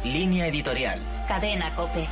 Línea editorial. Cadena COPE.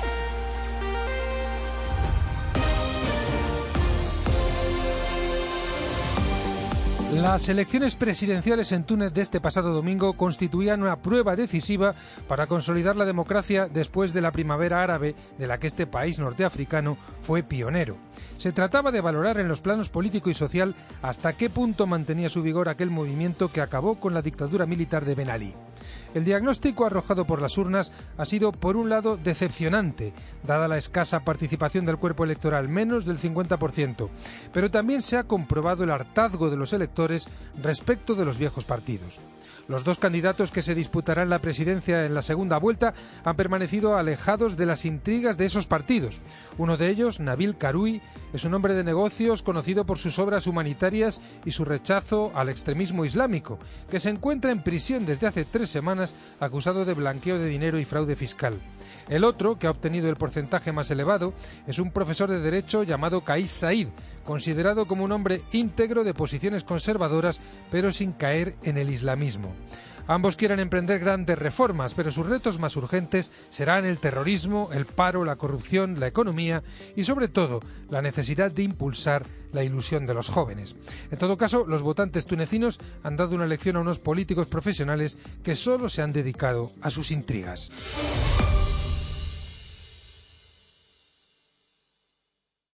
Las elecciones presidenciales en Túnez de este pasado domingo constituían una prueba decisiva para consolidar la democracia después de la primavera árabe, de la que este país norteafricano fue pionero. Se trataba de valorar en los planos político y social hasta qué punto mantenía su vigor aquel movimiento que acabó con la dictadura militar de Ben Ali. El diagnóstico arrojado por las urnas ha sido, por un lado, decepcionante, dada la escasa participación del cuerpo electoral, menos del 50%, pero también se ha comprobado el hartazgo de los electores respecto de los viejos partidos. Los dos candidatos que se disputarán la presidencia en la segunda vuelta han permanecido alejados de las intrigas de esos partidos. Uno de ellos, Nabil Karoui, es un hombre de negocios conocido por sus obras humanitarias y su rechazo al extremismo islámico, que se encuentra en prisión desde hace 3 semanas acusado de blanqueo de dinero y fraude fiscal. El otro, que ha obtenido el porcentaje más elevado, es un profesor de Derecho llamado Kais Said, considerado como un hombre íntegro de posiciones conservadoras, pero sin caer en el islamismo. Ambos quieren emprender grandes reformas, pero sus retos más urgentes serán el terrorismo, el paro, la corrupción, la economía y, sobre todo, la necesidad de impulsar la ilusión de los jóvenes. En todo caso, los votantes tunecinos han dado una lección a unos políticos profesionales que solo se han dedicado a sus intrigas.